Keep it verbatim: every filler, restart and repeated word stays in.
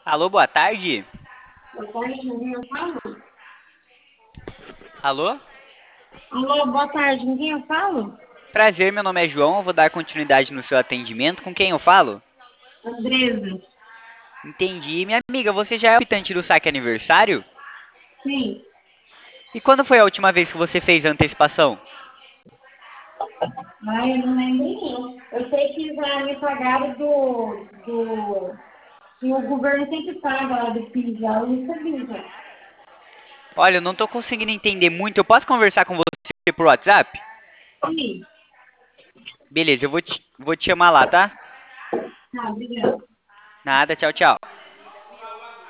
Alô, boa tarde. Boa tarde, ninguém eu falo? Alô? Alô, boa tarde, ninguém eu falo? Prazer, meu nome é João. Eu vou dar continuidade no seu atendimento. Com quem eu falo? Andresa. Entendi. Minha amiga, você já é habitante do saque aniversário? Sim. E quando foi a última vez que você fez a antecipação? Ai, eu não lembro não. Eu sei que já me pagaram do... do... que o governo sempre paga lá do PIS, lá, eu não sabia já. Olha, eu não tô conseguindo entender muito. Eu posso conversar com você por WhatsApp? Sim. Beleza, eu vou te, vou te chamar lá, tá? Tá, obrigada. Nada, tchau, tchau.